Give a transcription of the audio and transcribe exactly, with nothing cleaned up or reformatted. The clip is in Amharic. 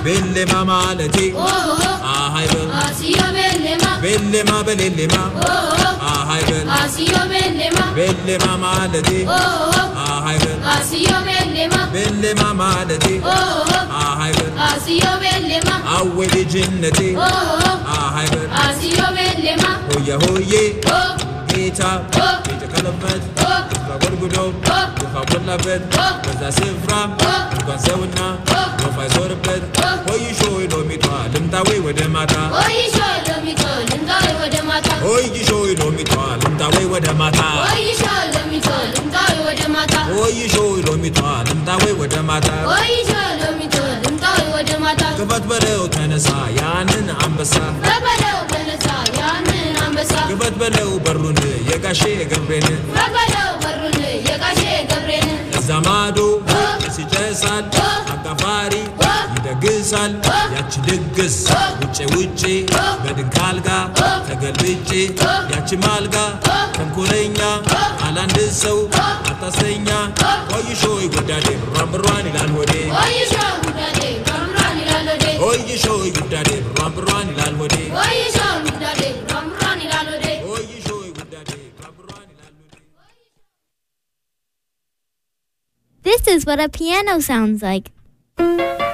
بلما مالتي آه هاي بل آسيو بلما بلما بلما آه هاي بل آسيو بلما بلما مالتي آه هاي بل آسيو بلما بلما مالتي آه هاي بل آسيو بلما أول جنتي آه هاي بل آسيو بلما هويا هويا جيتا جيتا كلمت فغرغدو فغلبت بس سفرا كان سونا وفا زوربت هوي شوي لو ميتوا لمتاوي ودماتا هوي شوي لو ميتوا لمتاوي ودماتا هوي شوي لو ميتوا لمتاوي ودماتا هوي شوي لو ميتوا لمتاوي ودماتا هوي شوي لو ميتوا لمتاوي ودماتا هوي شوي لو ميتوا لمتاوي ودماتا كفت بلو تنسا يانن أنبسا ربلو تنسا يانن أنبسا كفت بلو برون يكاشي قبرين ربلو برون يكاشي قبرين زمادو ሲጨሳል አጋፋሪ ይደግሳል ያቺ ድግስ ውጪ ውጪ በድንካልጋ ተገልብጬ ያቺ ማልጋ ተንኮለኛ አላንድ ሰው አታሰኛ ወይሾይ ጉዳዴ ራምብሯን ይላል ወዴ ወይሾይ ጉዳዴ ራምብሯን ይላል ወዴ ወይሾይ ጉዳዴ ራምብሯን ይላል ወዴ ወይሾይ ጉዳዴ ራምብሯን ይላል ወዴ ወይሾይ ጉዳዴ ራምብሯን ይላል ወዴ This is what a piano sounds like.